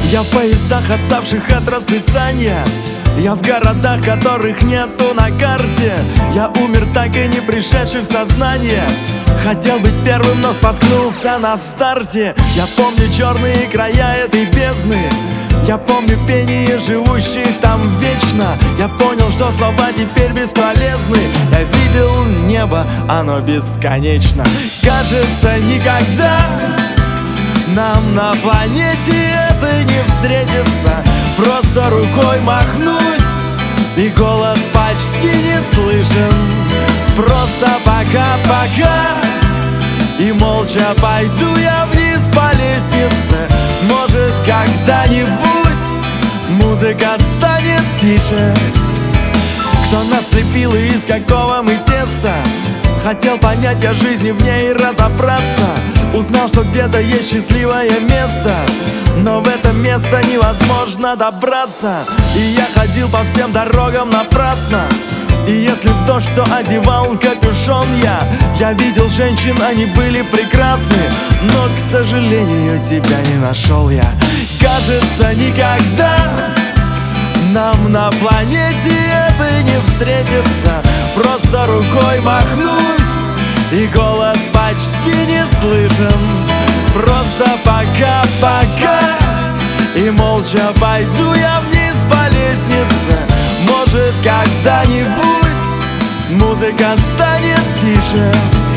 Я в поездах, отставших от расписания. Я в городах, которых нету на карте. Я умер, так и не пришедший в сознание. Хотел быть первым, но споткнулся на старте. Я помню черные края этой бездны. Я помню пение живущих там вечно. Я понял, что слова теперь бесполезны. Я видел небо, оно бесконечно. Кажется, никогда нам на планете этой не встретиться. Просто рукой махнуть, и голос почти не слышен. Просто пока-пока, и молча пойду я вниз по лестнице. Может, когда-нибудь музыка станет тише. Кто нас слепил и из какого мы теста? Хотел понять о жизни в ней и разобраться. Узнал, что где-то есть счастливое место, но в это место невозможно добраться. И я ходил по всем дорогам напрасно. И если в дождь, то одевал капюшон я видел женщин, они были прекрасны, но, к сожалению, тебя не нашел я. Кажется, никогда нам на планете этой не встретиться. Просто рукой махнуть, и голос почти не слышен. Просто пока-пока, и молча пойду я вниз по лестнице. Может, когда-нибудь музыка станет тише.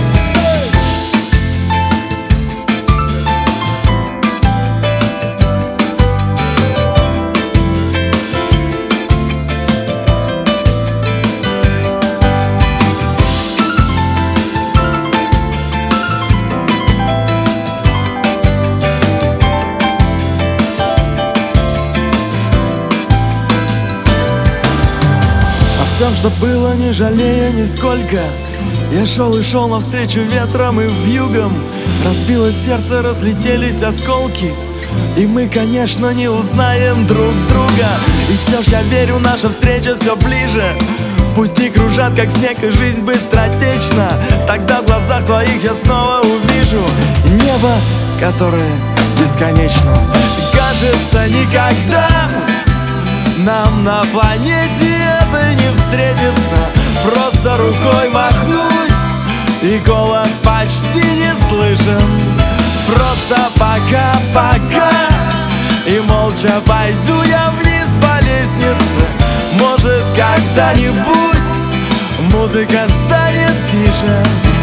Всем, что было, не жалея нисколько. Я шел и шел навстречу ветром и вьюгам. Разбилось сердце, разлетелись осколки, и мы, конечно, не узнаем друг друга. И все ж я верю, наша встреча все ближе. Пусть не кружат, как снег, и жизнь быстротечна. Тогда в глазах твоих я снова увижу небо, которое бесконечно. Кажется, никогда нам на планете этой не встретиться. Просто рукой махнуть, и голос почти не слышен. Просто пока-пока, и молча пойду я вниз по лестнице. Может, когда-нибудь музыка станет тише.